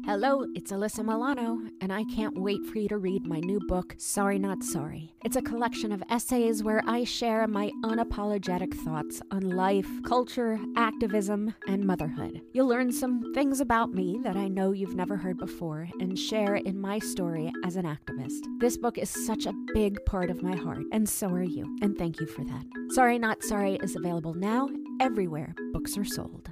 Hello, it's Alyssa Milano, and I can't wait for you to read my new book, Sorry Not Sorry. It's a collection of essays where I share my unapologetic thoughts on life, culture, activism, and motherhood. You'll learn some things about me that I know you've never heard before and share in my story as an activist. This book is such a big part of my heart, and so are you, and thank you for that. Sorry Not Sorry is available now everywhere books are sold.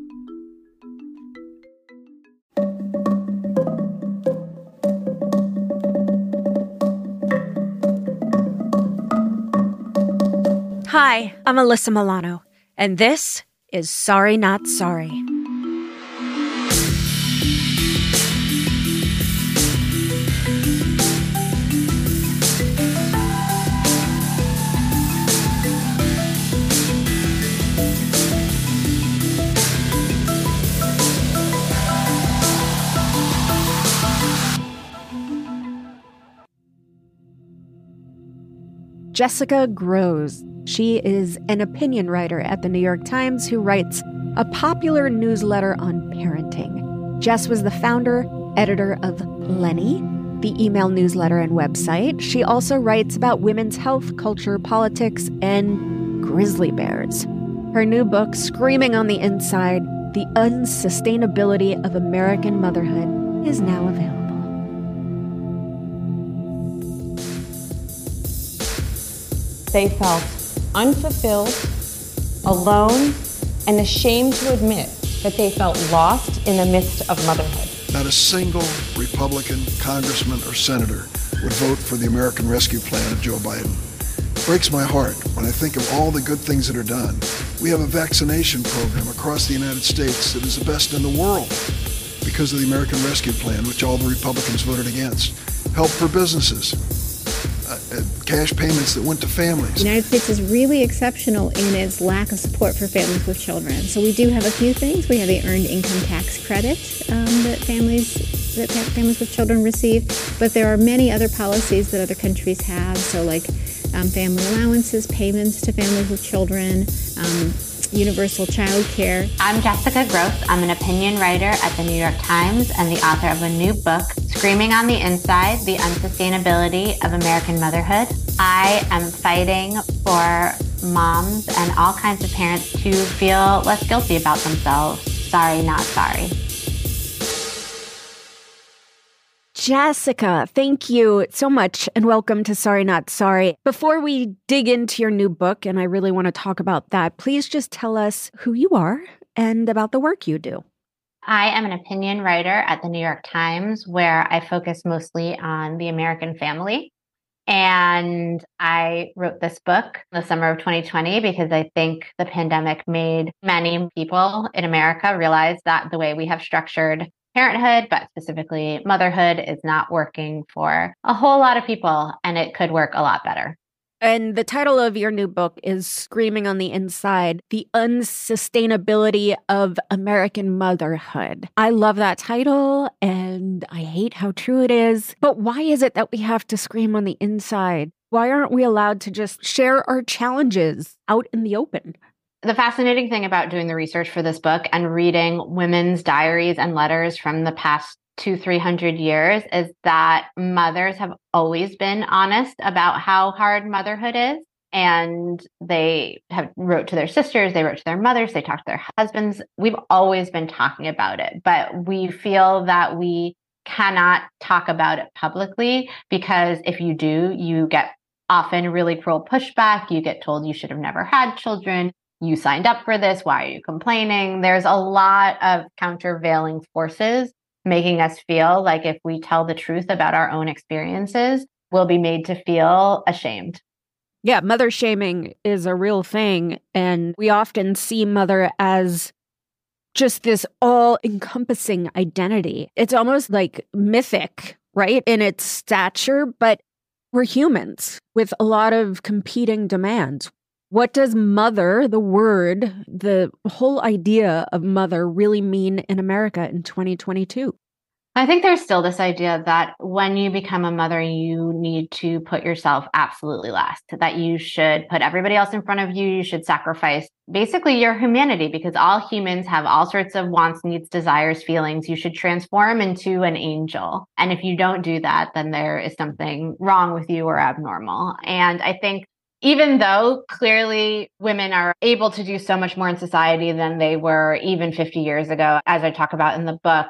Hi, I'm Alyssa Milano, and this is Sorry Not Sorry. Jessica Grose. She is an opinion writer at the New York Times who writes a popular newsletter on parenting. Jess was the founder, editor of Lenny, the email newsletter and website. She also writes about women's health, culture, politics, and grizzly bears. Her new book, Screaming on the Inside, The Unsustainability of American Motherhood, is now available. They felt unfulfilled, alone, and ashamed to admit that they felt lost in the midst of motherhood. Not a single Republican congressman or senator would vote for the American Rescue Plan of Joe Biden. It breaks my heart when I think of all the good things that are done. We have a vaccination program across the United States that is the best in the world because of the American Rescue Plan, which all the Republicans voted against. Help for businesses. Cash payments that went to families. The United States is really exceptional in its lack of support for families with children. So we do have a few things. We have the earned income tax credit that families with children receive, but there are many other policies that other countries have. So like family allowances, payments to families with children, universal child care. I'm Jessica Grose. I'm an opinion writer at the New York Times and the author of a new book, Screaming on the Inside, The Unsustainability of American Motherhood. I am fighting for moms and all kinds of parents to feel less guilty about themselves. Sorry, not sorry. Jessica, thank you so much and welcome to Sorry Not Sorry. Before we dig into your new book, and I really want to talk about that, please just tell us who you are and about the work you do. I am an opinion writer at the New York Times where I focus mostly on the American family. And I wrote this book in the summer of 2020 because I think the pandemic made many people in America realize that the way we have structured parenthood, but specifically motherhood, is not working for a whole lot of people, and it could work a lot better. And the title of your new book is Screaming on the Inside, The Unsustainability of American Motherhood. I love that title, and I hate how true it is. But why is it that we have to scream on the inside? Why aren't we allowed to just share our challenges out in the open? The fascinating thing about doing the research for this book and reading women's diaries and letters from the past 200-300 years is that mothers have always been honest about how hard motherhood is. And they have wrote to their sisters, they wrote to their mothers, they talked to their husbands. We've always been talking about it, but we feel that we cannot talk about it publicly because if you do, you get often really cruel pushback. You get told you should have never had children. You signed up for this. Why are you complaining? There's a lot of countervailing forces making us feel like if we tell the truth about our own experiences, we'll be made to feel ashamed. Yeah, mother shaming is a real thing. And we often see mother as just this all-encompassing identity. It's almost like mythic, right, in its stature, but we're humans with a lot of competing demands. What does mother, the word, the whole idea of mother really mean in America in 2022? I think there's still this idea that when you become a mother, you need to put yourself absolutely last, that you should put everybody else in front of you. You should sacrifice basically your humanity, because all humans have all sorts of wants, needs, desires, feelings. You should transform into an angel. And if you don't do that, then there is something wrong with you or abnormal. And I think even though clearly women are able to do so much more in society than they were even 50 years ago, as I talk about in the book,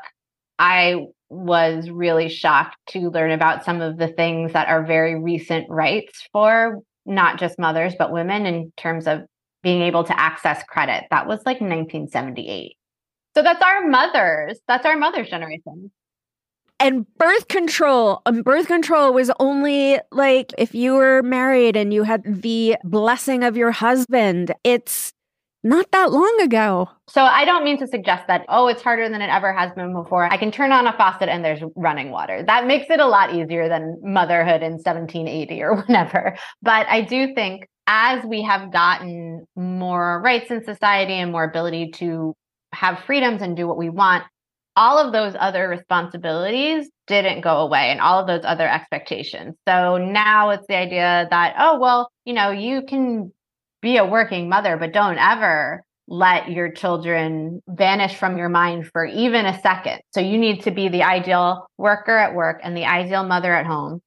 I was really shocked to learn about some of the things that are very recent rights for not just mothers, but women in terms of being able to access credit. That was like 1978. So that's our mothers. That's our mother's generation. And birth control was only like if you were married and you had the blessing of your husband. It's not that long ago. So I don't mean to suggest that, oh, it's harder than it ever has been before. I can turn on a faucet and there's running water. That makes it a lot easier than motherhood in 1780 or whatever. But I do think as we have gotten more rights in society and more ability to have freedoms and do what we want, all of those other responsibilities didn't go away and all of those other expectations. So now it's the idea that, oh, well, you can be a working mother, but don't ever let your children vanish from your mind for even a second. So you need to be the ideal worker at work and the ideal mother at home.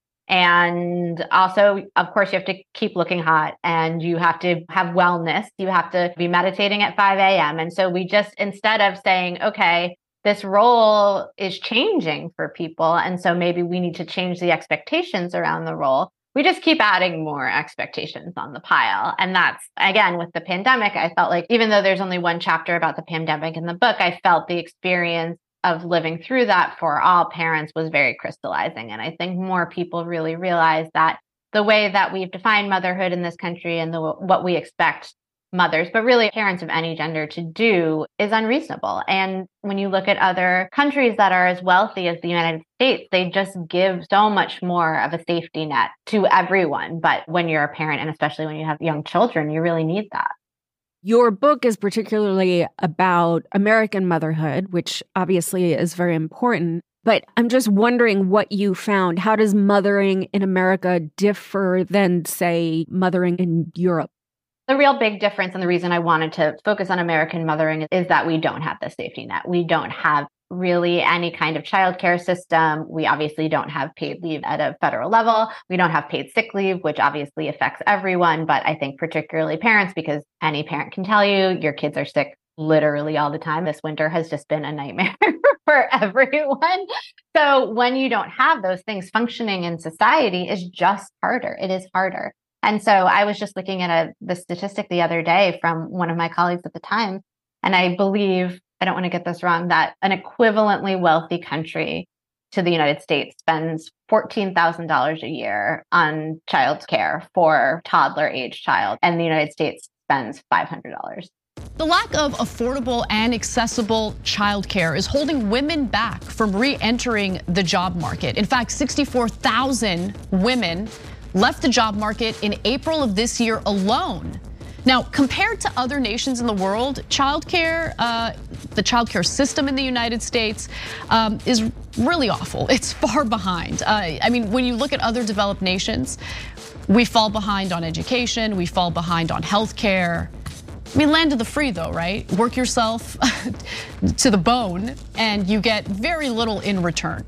And also, of course, you have to keep looking hot and you have to have wellness. You have to be meditating at 5 a.m. And so we just, instead of saying, okay, this role is changing for people, and so maybe we need to change the expectations around the role, we just keep adding more expectations on the pile. And that's, again, with the pandemic, I felt like even though there's only one chapter about the pandemic in the book, I felt the experience of living through that for all parents was very crystallizing. And I think more people really realize that the way that we've defined motherhood in this country and what we expect mothers, but really parents of any gender, to do is unreasonable. And when you look at other countries that are as wealthy as the United States, they just give so much more of a safety net to everyone. But when you're a parent, and especially when you have young children, you really need that. Your book is particularly about American motherhood, which obviously is very important. But I'm just wondering what you found. How does mothering in America differ than, say, mothering in Europe? The real big difference, and the reason I wanted to focus on American mothering, is that we don't have the safety net. We don't have really any kind of childcare system. We obviously don't have paid leave at a federal level. We don't have paid sick leave, which obviously affects everyone, but I think particularly parents, because any parent can tell you your kids are sick literally all the time. This winter has just been a nightmare for everyone. So when you don't have those things, functioning in society is just harder. It is harder. And so I was just looking at the statistic the other day from one of my colleagues at the time, and I believe, I don't want to get this wrong, that an equivalently wealthy country to the United States spends $14,000 a year on child care for toddler-age child, and the United States spends $500. The lack of affordable and accessible childcare is holding women back from re-entering the job market. In fact, 64,000 women left the job market in April of this year alone. Now, compared to other nations in the world, childcare, the childcare system in the United States is really awful. It's far behind. I mean, when you look at other developed nations, we fall behind on education, we fall behind on healthcare. I mean, land of the free though, right? Work yourself to the bone and you get very little in return.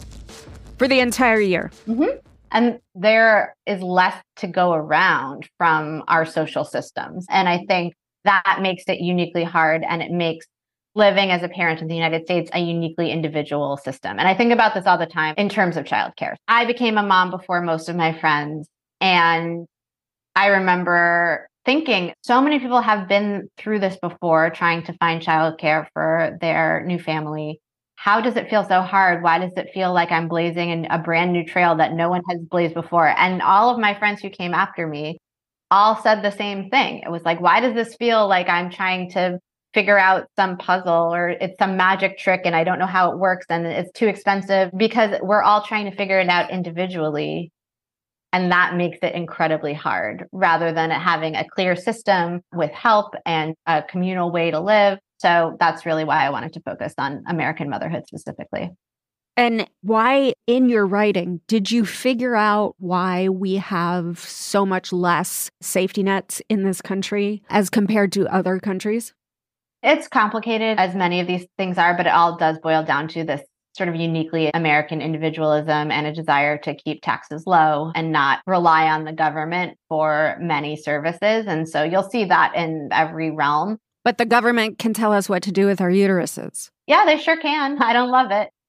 For the entire year. Mm-hmm. And there is less to go around from our social systems. And I think that makes it uniquely hard, and it makes living as a parent in the United States a uniquely individual system. And I think about this all the time in terms of childcare. I became a mom before most of my friends, and I remember thinking so many people have been through this before, trying to find childcare for their new family. How does it feel so hard? Why does it feel like I'm blazing a brand new trail that no one has blazed before? And all of my friends who came after me all said the same thing. It was like, why does this feel like I'm trying to figure out some puzzle or it's some magic trick and I don't know how it works and it's too expensive? Because we're all trying to figure it out individually. And that makes it incredibly hard rather than having a clear system with help and a communal way to live. So that's really why I wanted to focus on American motherhood specifically. And why, in your writing, did you figure out why we have so much less safety nets in this country as compared to other countries? It's complicated, as many of these things are, but it all does boil down to this sort of uniquely American individualism and a desire to keep taxes low and not rely on the government for many services. And so you'll see that in every realm. But the government can tell us what to do with our uteruses. Yeah, they sure can. I don't love it.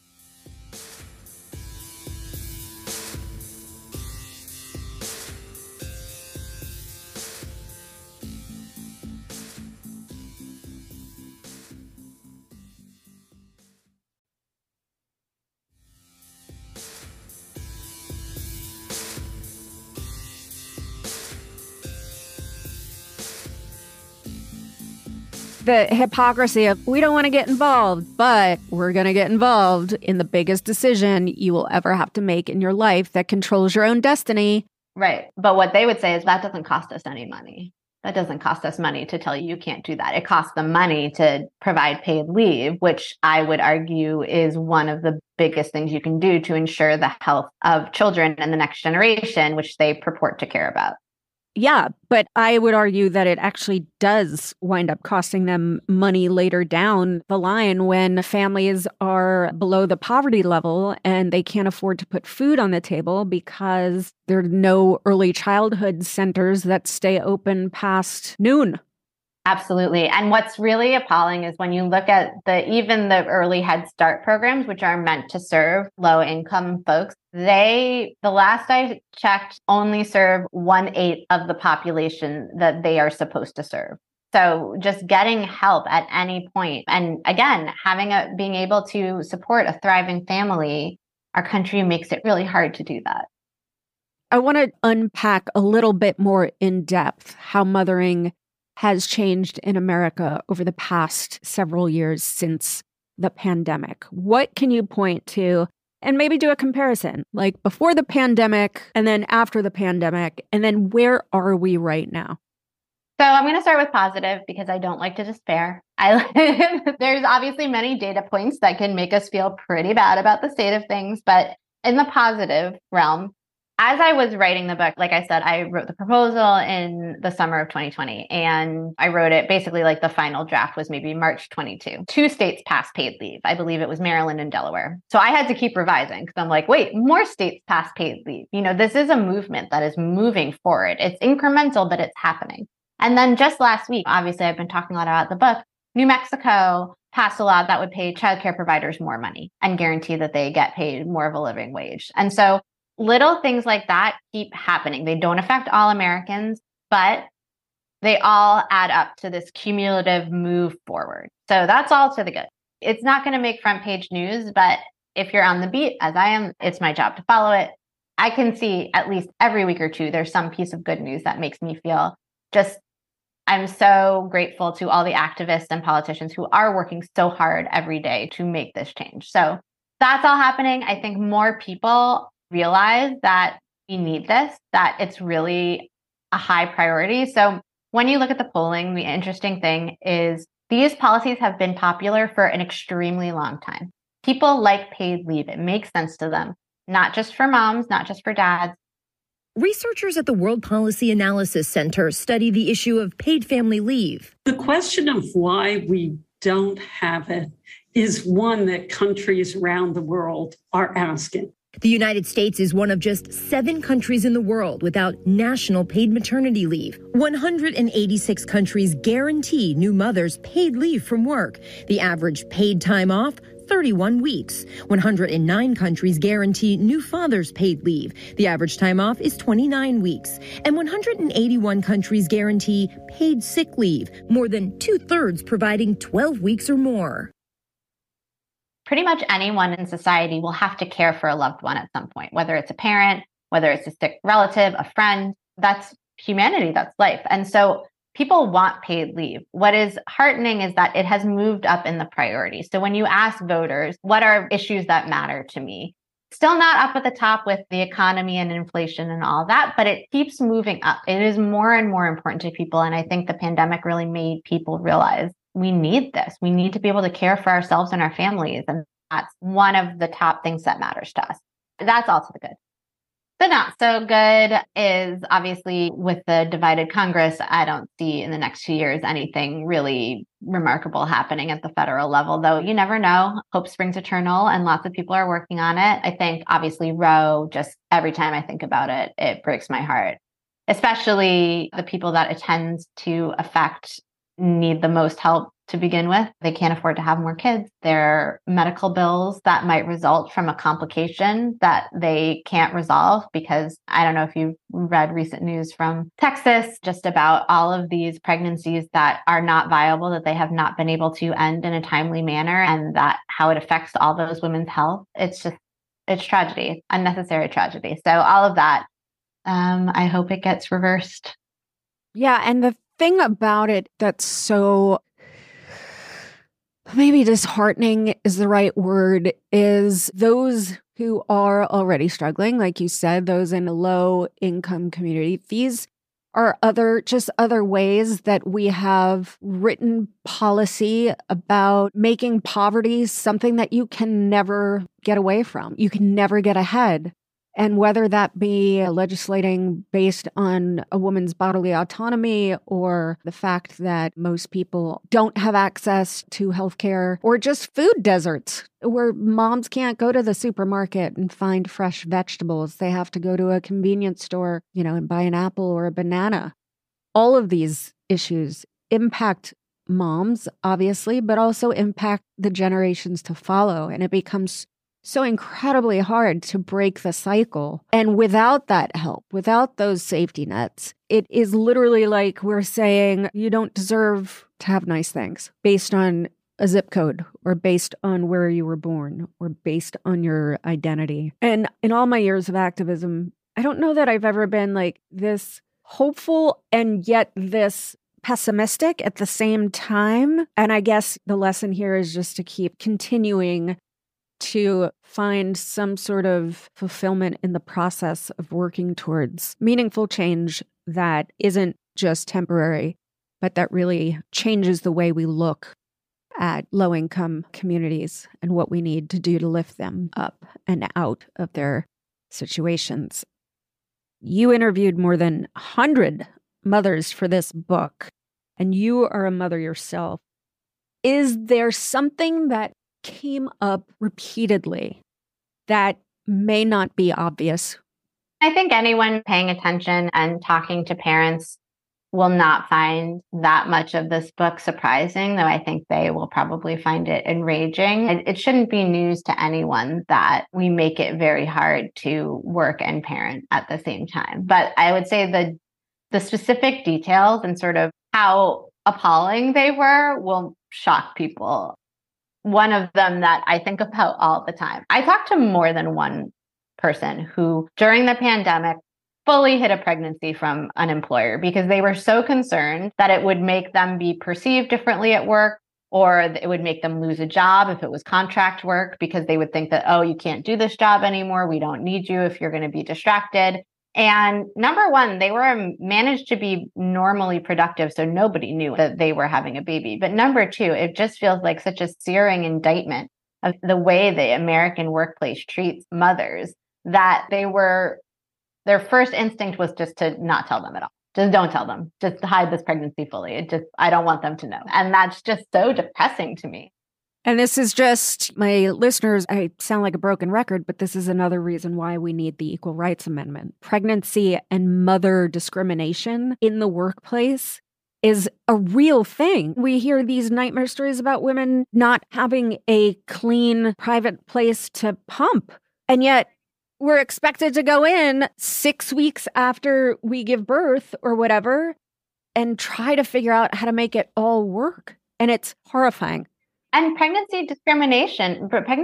The hypocrisy of we don't want to get involved, but we're going to get involved in the biggest decision you will ever have to make in your life that controls your own destiny. Right. But what they would say is that doesn't cost us any money. That doesn't cost us money to tell you can't do that. It costs them money to provide paid leave, which I would argue is one of the biggest things you can do to ensure the health of children and the next generation, which they purport to care about. Yeah, but I would argue that it actually does wind up costing them money later down the line when families are below the poverty level and they can't afford to put food on the table because there are no early childhood centers that stay open past noon. Absolutely. And what's really appalling is when you look at even the early Head Start programs, which are meant to serve low income folks, the last I checked, only serve 1/8 of the population that they are supposed to serve. So just getting help at any point, and again, being able to support a thriving family, our country makes it really hard to do that. I want to unpack a little bit more in depth how mothering has changed in America over the past several years since the pandemic. What can you point to and maybe do a comparison, like before the pandemic and then after the pandemic, and then where are we right now? So I'm going to start with positive because I don't like to despair. There's obviously many data points that can make us feel pretty bad about the state of things, but in the positive realm, as I was writing the book, like I said, I wrote the proposal in the summer of 2020, and I wrote it basically like the final draft was maybe March 22. 2 states passed paid leave. I believe it was Maryland and Delaware. So I had to keep revising because I'm like, wait, more states passed paid leave. This is a movement that is moving forward. It's incremental, but it's happening. And then just last week, obviously, I've been talking a lot about the book. New Mexico passed a law that would pay childcare providers more money and guarantee that they get paid more of a living wage. And so little things like that keep happening. They don't affect all Americans, but they all add up to this cumulative move forward. So that's all to the good. It's not going to make front page news, but if you're on the beat, as I am, it's my job to follow it. I can see at least every week or two, there's some piece of good news that makes me feel I'm so grateful to all the activists and politicians who are working so hard every day to make this change. So that's all happening. I think more people realize that we need this, that it's really a high priority. So when you look at the polling, the interesting thing is these policies have been popular for an extremely long time. People like paid leave. It makes sense to them, not just for moms, not just for dads. Researchers at the World Policy Analysis Center study the issue of paid family leave. The question of why we don't have it is one that countries around the world are asking. The United States is one of just 7 countries in the world without national paid maternity leave. 186 countries guarantee new mothers paid leave from work. The average paid time off, 31 weeks. 109 countries guarantee new fathers paid leave. The average time off is 29 weeks. And 181 countries guarantee paid sick leave, more than 2/3 providing 12 weeks or more. Pretty much anyone in society will have to care for a loved one at some point, whether it's a parent, whether it's a sick relative, a friend. That's humanity, that's life. And so people want paid leave. What is heartening is that it has moved up in the priority. So when you ask voters, what are issues that matter to me? Still not up at the top with the economy and inflation and all that, but it keeps moving up. It is more and more important to people. And I think the pandemic really made people realize we need this. We need to be able to care for ourselves and our families. And That's one of the top things that matters to us. That's also the good. The not so good is obviously with the divided Congress, I don't see in the next 2 years anything really remarkable happening at the federal level, though you never know. Hope springs eternal and lots of people are working on it. I think obviously Roe, just every time I think about it, it breaks my heart, especially the people that it tends to affect need the most help to begin with. They can't afford to have more kids. Their medical bills that might result from a complication that they can't resolve because I don't know if you've read recent news from Texas just about all of these pregnancies that are not viable, that they have not been able to end in a timely manner, and that how it affects all those women's health. It's tragedy, unnecessary tragedy. So all of that, I hope it gets reversed. Yeah. And the thing about it that's so maybe disheartening is the right word, is those who are already struggling, like you said, those in a low income community. These are other ways that we have written policy about making poverty something that you can never get away from. You can never get ahead. And whether that be legislating based on a woman's bodily autonomy or the fact that most people don't have access to healthcare, or just food deserts where moms can't go to the supermarket and find fresh vegetables. They have to go to a convenience store, and buy an apple or a banana. All of these issues impact moms, obviously, but also impact the generations to follow. And it becomes so incredibly hard to break the cycle. And without that help, without those safety nets, it is literally like we're saying you don't deserve to have nice things based on a zip code or based on where you were born or based on your identity. And in all my years of activism, I don't know that I've ever been like this hopeful and yet this pessimistic at the same time. And I guess the lesson here is just to keep continuing to find some sort of fulfillment in the process of working towards meaningful change that isn't just temporary, but that really changes the way we look at low-income communities and what we need to do to lift them up and out of their situations. You interviewed more than 100 mothers for this book, and you are a mother yourself. Is there something that came up repeatedly that may not be obvious? I think anyone paying attention and talking to parents will not find that much of this book surprising, though I think they will probably find it enraging. It shouldn't be news to anyone that we make it very hard to work and parent at the same time. But I would say the specific details and sort of how appalling they were will shock people. One of them that I think about all the time. I talked to more than one person who, during the pandemic, fully hid a pregnancy from an employer because they were so concerned that it would make them be perceived differently at work, or it would make them lose a job if it was contract work, because they would think that, oh, you can't do this job anymore. We don't need you if you're going to be distracted. And number one, they were managed to be normally productive, so nobody knew that they were having a baby. But number two, it just feels like such a searing indictment of the way the American workplace treats mothers that their first instinct was just to not tell them at all. Just don't tell them. Just hide this pregnancy fully. I don't want them to know. And that's just so depressing to me. And this is just, my listeners, I sound like a broken record, but this is another reason why we need the Equal Rights Amendment. Pregnancy and mother discrimination in the workplace is a real thing. We hear these nightmare stories about women not having a clean private place to pump. And yet we're expected to go in 6 weeks after we give birth or whatever and try to figure out how to make it all work. And it's horrifying. And pregnancy discrimination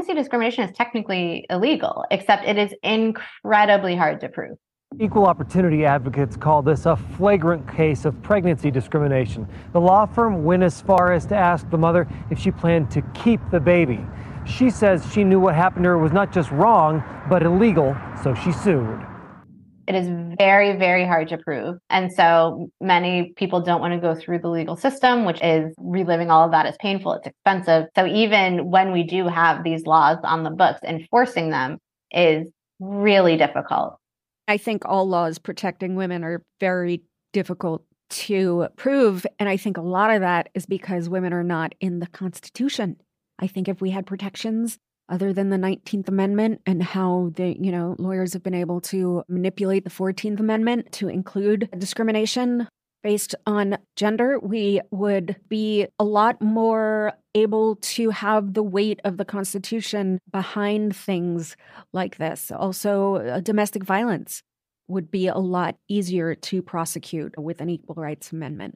is technically illegal, except it is incredibly hard to prove. Equal opportunity advocates call this a flagrant case of pregnancy discrimination. The law firm went as far as to ask the mother if she planned to keep the baby. She says she knew what happened to her was not just wrong, but illegal, so she sued. It is very, very hard to prove. And so many people don't want to go through the legal system, which is reliving all of that is painful. It's expensive. So even when we do have these laws on the books, enforcing them is really difficult. I think all laws protecting women are very difficult to prove. And I think a lot of that is because women are not in the Constitution. I think if we had protections other than the 19th Amendment and how lawyers have been able to manipulate the 14th Amendment to include discrimination based on gender, we would be a lot more able to have the weight of the Constitution behind things like this. Also, domestic violence would be a lot easier to prosecute with an equal rights amendment.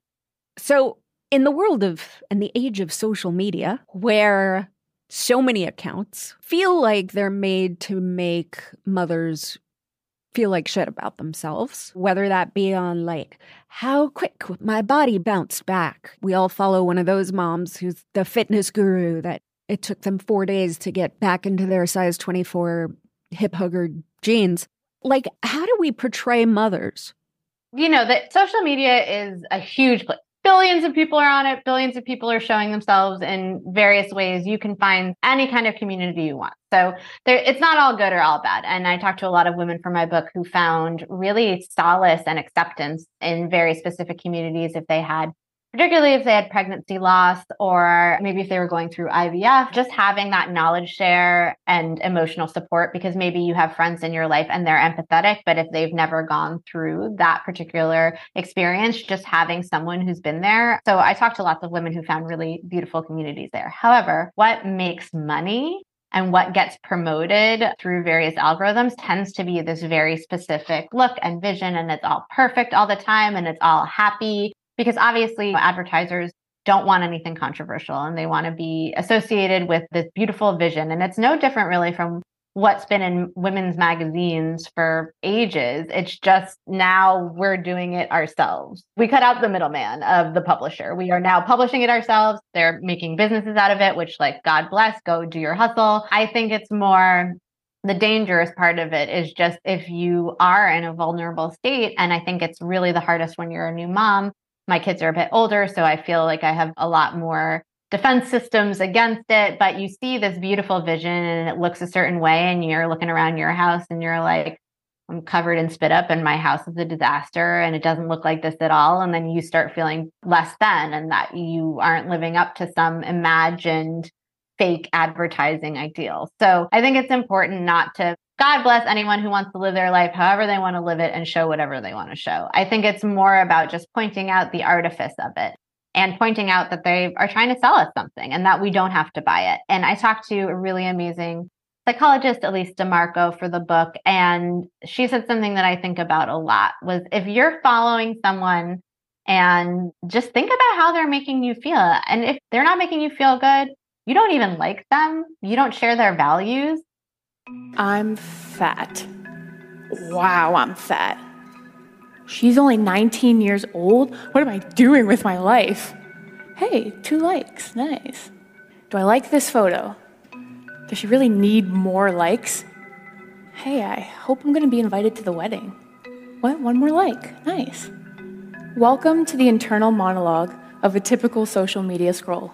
So in the world of and the age of social media, where so many accounts feel like they're made to make mothers feel like shit about themselves, whether that be on like how quick my body bounced back. We all follow one of those moms who's the fitness guru that it took them 4 days to get back into their size 24 hip hugger jeans. Like, how do we portray mothers? That social media is a huge place. Billions of people are on it. Billions of people are showing themselves in various ways. You can find any kind of community you want. So it's not all good or all bad. And I talked to a lot of women for my book who found really solace and acceptance in very specific communities particularly if they had pregnancy loss, or maybe if they were going through IVF, just having that knowledge share and emotional support, because maybe you have friends in your life and they're empathetic, but if they've never gone through that particular experience, just having someone who's been there. So I talked to lots of women who found really beautiful communities there. However, what makes money and what gets promoted through various algorithms tends to be this very specific look and vision, and it's all perfect all the time and it's all happy. Because obviously advertisers don't want anything controversial and they want to be associated with this beautiful vision. And it's no different really from what's been in women's magazines for ages. It's just now we're doing it ourselves. We cut out the middleman of the publisher. We are now publishing it ourselves. They're making businesses out of it, which, like, God bless, go do your hustle. I think it's more the dangerous part of it is just if you are in a vulnerable state. And I think it's really the hardest when you're a new mom. My kids are a bit older, so I feel like I have a lot more defense systems against it. But you see this beautiful vision and it looks a certain way, and you're looking around your house and you're like, I'm covered in spit up and my house is a disaster and it doesn't look like this at all. And then you start feeling less than, and that you aren't living up to some imagined fake advertising ideal. So I think it's important not to, God bless anyone who wants to live their life however they want to live it and show whatever they want to show. I think it's more about just pointing out the artifice of it and pointing out that they are trying to sell us something and that we don't have to buy it. And I talked to a really amazing psychologist, Elise DeMarco, for the book. And she said something that I think about a lot was, if you're following someone and just think about how they're making you feel. And if they're not making you feel good, you don't even like them, you don't share their values. I'm fat. Wow, I'm fat. She's only 19 years old? What am I doing with my life? Hey, 2 likes, nice. Do I like this photo? Does she really need more likes? Hey, I hope I'm gonna be invited to the wedding. What, 1 more like, nice. Welcome to the internal monologue of a typical social media scroll.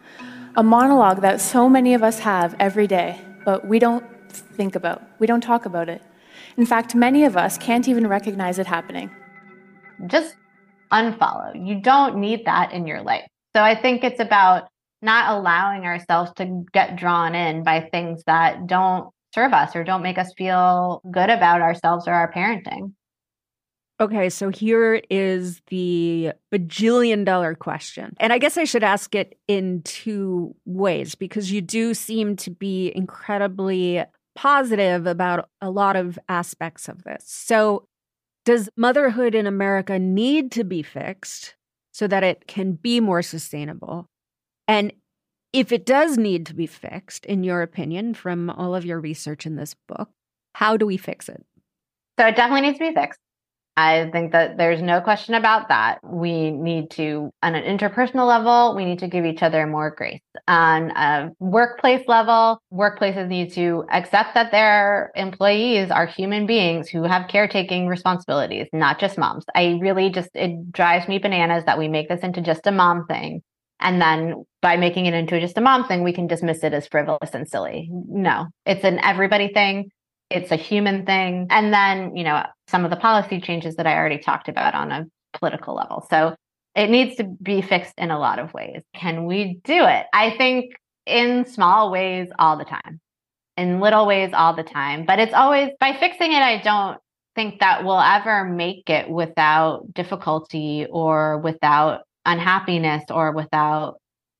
A monologue that so many of us have every day, but we don't think about. We don't talk about it. In fact, many of us can't even recognize it happening. Just unfollow. You don't need that in your life. So I think it's about not allowing ourselves to get drawn in by things that don't serve us or don't make us feel good about ourselves or our parenting. Okay, so here is the bajillion-dollar question. And I guess I should ask it in 2 ways, because you do seem to be incredibly positive about a lot of aspects of this. So does motherhood in America need to be fixed so that it can be more sustainable? And if it does need to be fixed, in your opinion, from all of your research in this book, how do we fix it? So it definitely needs to be fixed. I think that there's no question about that. We need to, on an interpersonal level, we need to give each other more grace. On a workplace level, workplaces need to accept that their employees are human beings who have caretaking responsibilities, not just moms. It drives me bananas that we make this into just a mom thing. And then by making it into just a mom thing, we can dismiss it as frivolous and silly. No, it's an everybody thing. It's a human thing. And then, some of the policy changes that I already talked about on a political level. So it needs to be fixed in a lot of ways. Can we do it? I think in small ways all the time, in little ways all the time. But it's always, by fixing it, I don't think that we'll ever make it without difficulty or without unhappiness or without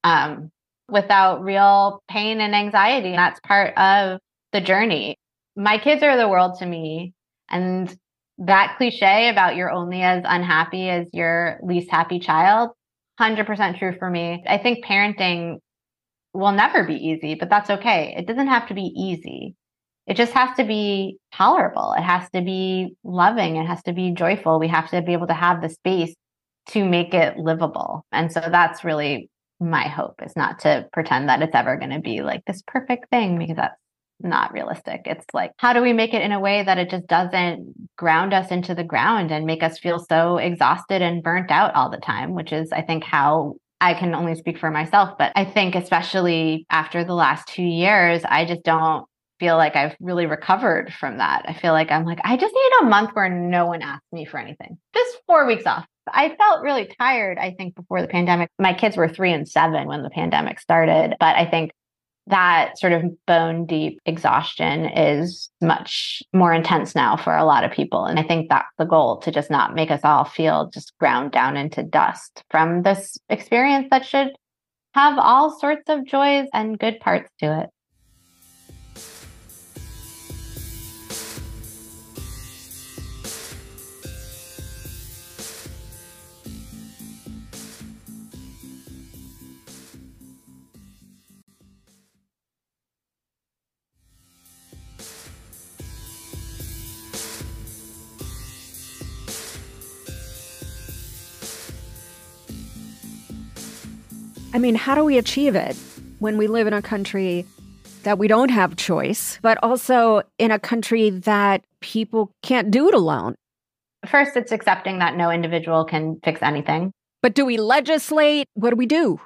real pain and anxiety. And that's part of the journey. My kids are the world to me. And that cliche about you're only as unhappy as your least happy child, 100% true for me. I think parenting will never be easy, but that's okay. It doesn't have to be easy. It just has to be tolerable. It has to be loving. It has to be joyful. We have to be able to have the space to make it livable. And so that's really my hope, is not to pretend that it's ever going to be like this perfect thing, because that's not realistic. It's like, how do we make it in a way that it just doesn't ground us into the ground and make us feel so exhausted and burnt out all the time, which is, I think, how I can only speak for myself. But I think especially after the last 2 years, I just don't feel like I've really recovered from that. I feel like I just need a month where no one asks me for anything. Just 4 weeks off. I felt really tired, I think, before the pandemic. My kids were 3 and 7 when the pandemic started. But I think that sort of bone deep exhaustion is much more intense now for a lot of people. And I think that's the goal, to just not make us all feel just ground down into dust from this experience that should have all sorts of joys and good parts to it. I mean, how do we achieve it when we live in a country that we don't have choice, but also in a country that people can't do it alone? First, it's accepting that no individual can fix anything. But do we legislate? What do we do?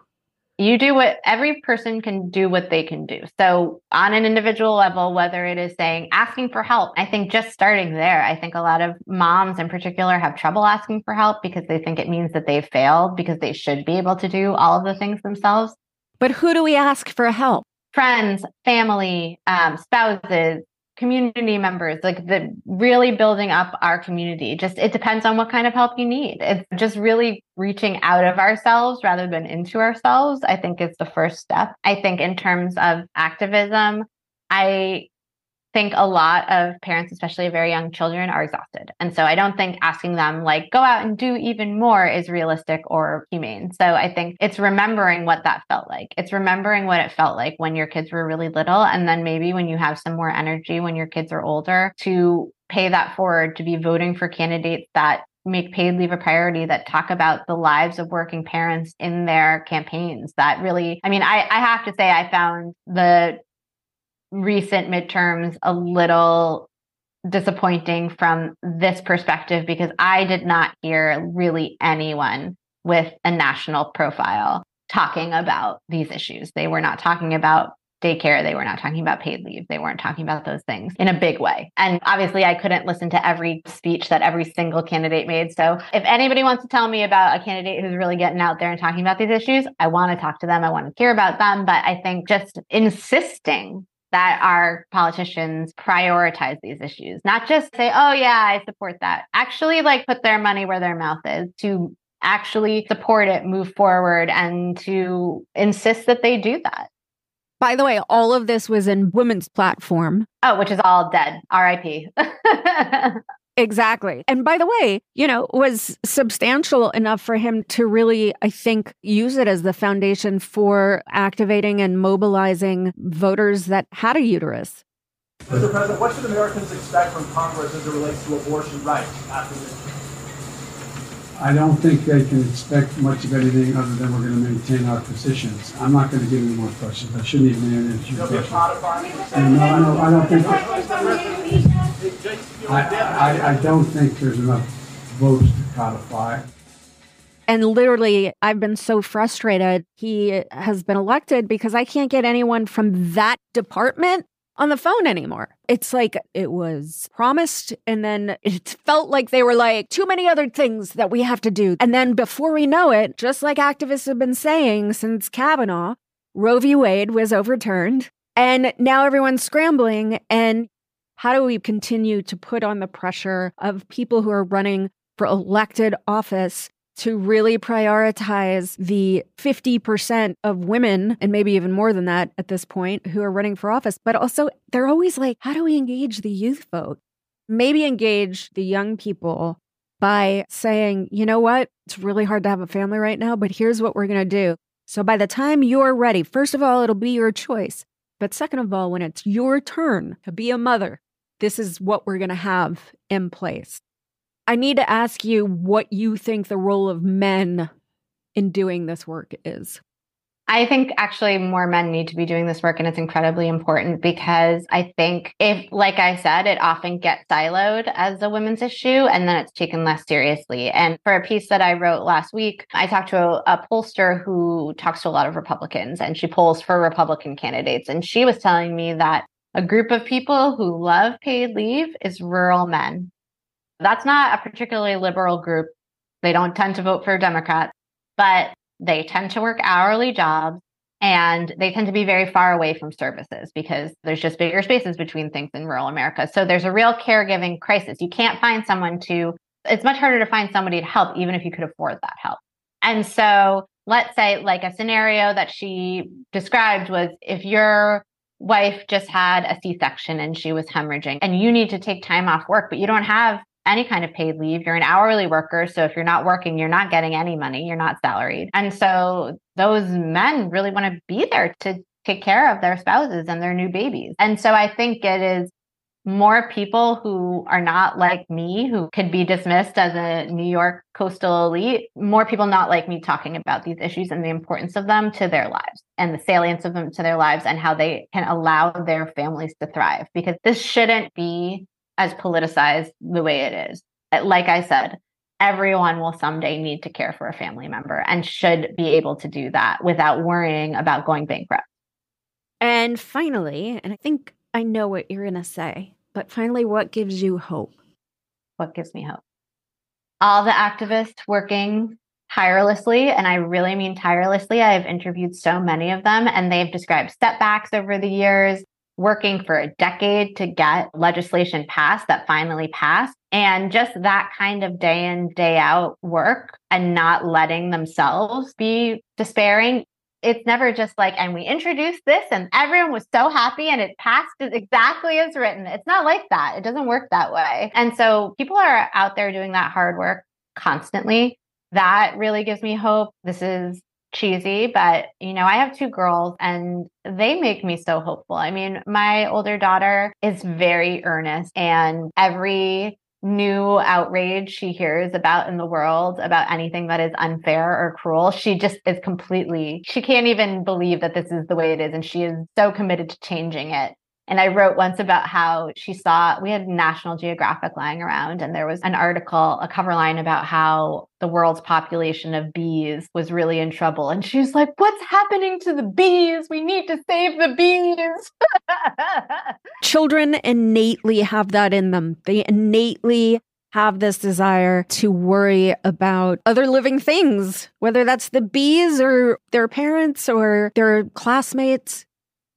Every person can do what they can do. So on an individual level, whether it is asking for help, I think just starting there, I think a lot of moms in particular have trouble asking for help because they think it means that they've failed, because they should be able to do all of the things themselves. But who do we ask for help? Friends, family, spouses, community members, like the really building up our community. Just, it depends on what kind of help you need. It's just really reaching out of ourselves rather than into ourselves, I think, is the first step. I think in terms of activism, I think a lot of parents, especially very young children, are exhausted. And so I don't think asking them go out and do even more is realistic or humane. So I think it's remembering what that felt like. It's remembering what it felt like when your kids were really little. And then maybe when you have some more energy, when your kids are older, to pay that forward, to be voting for candidates that make paid leave a priority, that talk about the lives of working parents in their campaigns. That really, I have to say, I found the recent midterms a little disappointing from this perspective, because I did not hear really anyone with a national profile talking about these issues. They were not talking about daycare. They were not talking about paid leave. They weren't talking about those things in a big way. And obviously I couldn't listen to every speech that every single candidate made. So if anybody wants to tell me about a candidate who's really getting out there and talking about these issues, I want to talk to them. I want to hear about them. But I think just insisting that our politicians prioritize these issues, not just say, oh yeah, I support that. Actually, put their money where their mouth is, to actually support it, move forward, and to insist that they do that. By the way, all of this was in Women's Platform. Oh, which is all dead. RIP. Exactly. And by the way, was substantial enough for him to really, I think, use it as the foundation for activating and mobilizing voters that had a uterus. Mr. President, what should Americans expect from Congress as it relates to abortion rights after this? I don't think they can expect much of anything other than we're going to maintain our positions. I'm not going to give any more questions. I shouldn't even answer your question. No, I don't think. I don't think there's enough votes to codify. And literally, I've been so frustrated. He has been elected because I can't get anyone from that department on the phone anymore. It's like it was promised, and then it felt like they were like, too many other things that we have to do. And then before we know it, just like activists have been saying since Kavanaugh, Roe v. Wade was overturned, and now everyone's scrambling. And how do we continue to put on the pressure of people who are running for elected office to really prioritize the 50% of women, and maybe even more than that at this point, who are running for office? But also, they're always like, how do we engage the youth vote? Maybe engage the young people by saying, you know what? It's really hard to have a family right now, but here's what we're going to do. So by the time you're ready, first of all, it'll be your choice. But second of all, when it's your turn to be a mother, this is what we're going to have in place. I need to ask you what you think the role of men in doing this work is. I think actually more men need to be doing this work, and it's incredibly important because I think if, like I said, it often gets siloed as a women's issue and then it's taken less seriously. And for a piece that I wrote last week, I talked to a pollster who talks to a lot of Republicans, and she polls for Republican candidates. And she was telling me that a group of people who love paid leave is rural men. That's not a particularly liberal group. They don't tend to vote for Democrats, but they tend to work hourly jobs, and they tend to be very far away from services because there's just bigger spaces between things in rural America. So there's a real caregiving crisis. You can't find it's much harder to find somebody to help, even if you could afford that help. And so let's say like a scenario that she described was if your wife just had a C-section and she was hemorrhaging and you need to take time off work, but you don't have any kind of paid leave. You're an hourly worker. So if you're not working, you're not getting any money. You're not salaried. And so those men really want to be there to take care of their spouses and their new babies. And so I think it is more people who are not like me, who could be dismissed as a New York coastal elite, more people not like me talking about these issues and the importance of them to their lives and the salience of them to their lives and how they can allow their families to thrive. Because this shouldn't be as politicized the way it is. Like I said, everyone will someday need to care for a family member and should be able to do that without worrying about going bankrupt. And finally, and I think I know what you're going to say, but finally, what gives you hope? What gives me hope? All the activists working tirelessly, and I really mean tirelessly. I've interviewed so many of them, and they've described setbacks over the years, working for a decade to get legislation passed that finally passed. And just that kind of day in, day out work and not letting themselves be despairing. It's never just like, and we introduced this and everyone was so happy and it passed exactly as written. It's not like that. It doesn't work that way. And so people are out there doing that hard work constantly. That really gives me hope. This is cheesy, but I have 2 girls and they make me so hopeful. I mean, my older daughter is very earnest, and every new outrage she hears about in the world about anything that is unfair or cruel, she just is she can't even believe that this is the way it is. And she is so committed to changing it. And I wrote once about how we had National Geographic lying around, and there was an article, a cover line about how the world's population of bees was really in trouble. And she was like, what's happening to the bees? We need to save the bees. Children innately have that in them. They innately have this desire to worry about other living things, whether that's the bees or their parents or their classmates.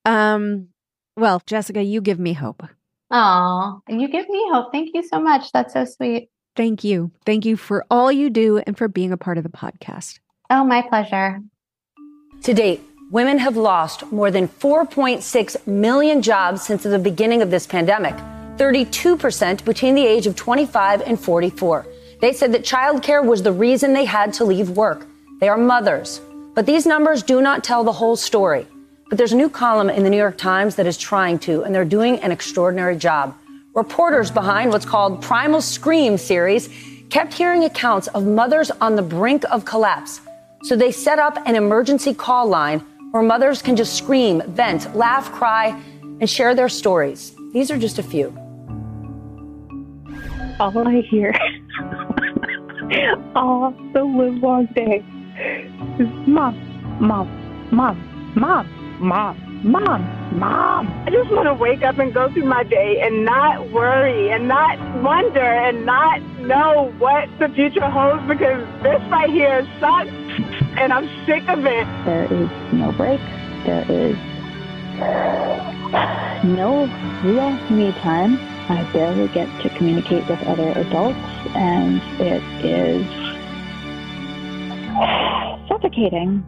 Well, Jessica, you give me hope. Oh, you give me hope. Thank you so much. That's so sweet. Thank you. Thank you for all you do and for being a part of the podcast. Oh, my pleasure. To date, women have lost more than 4.6 million jobs since the beginning of this pandemic, 32% between the age of 25 and 44. They said that childcare was the reason they had to leave work. They are mothers. But these numbers do not tell the whole story. But there's a new column in the New York Times that is trying to, and they're doing an extraordinary job. Reporters behind what's called Primal Scream series kept hearing accounts of mothers on the brink of collapse. So they set up an emergency call line where mothers can just scream, vent, laugh, cry, and share their stories. These are just a few. All I hear all the livelong day is mom, mom, mom, mom, mom, mom, mom. I just want to wake up and go through my day and not worry and not wonder and not know what the future holds, because this right here sucks and I'm sick of it. There is no break. There is no real me time. I barely get to communicate with other adults, and it is suffocating.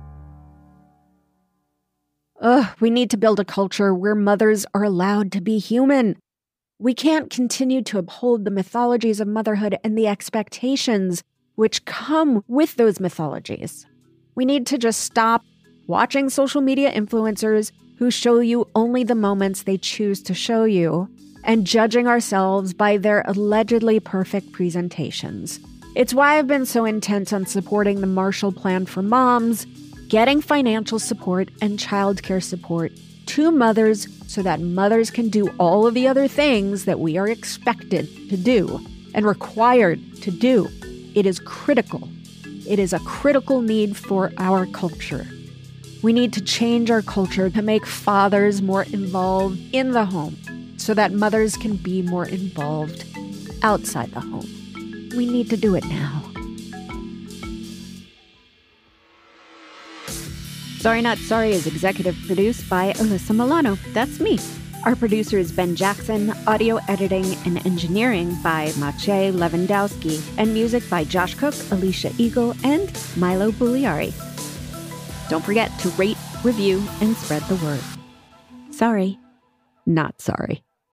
We need to build a culture where mothers are allowed to be human. We can't continue to uphold the mythologies of motherhood and the expectations which come with those mythologies. We need to just stop watching social media influencers who show you only the moments they choose to show you, and judging ourselves by their allegedly perfect presentations. It's why I've been so intent on supporting the Marshall Plan for Moms, getting financial support and childcare support to mothers so that mothers can do all of the other things that we are expected to do and required to do. It is critical. It is a critical need for our culture. We need to change our culture to make fathers more involved in the home, so that mothers can be more involved outside the home. We need to do it now. Sorry Not Sorry is executive produced by Alyssa Milano. That's me. Our producer is Ben Jackson, audio editing and engineering by Maciej Lewandowski, and music by Josh Cook, Alicia Eagle, and Milo Bugliari. Don't forget to rate, review, and spread the word. Sorry, not sorry.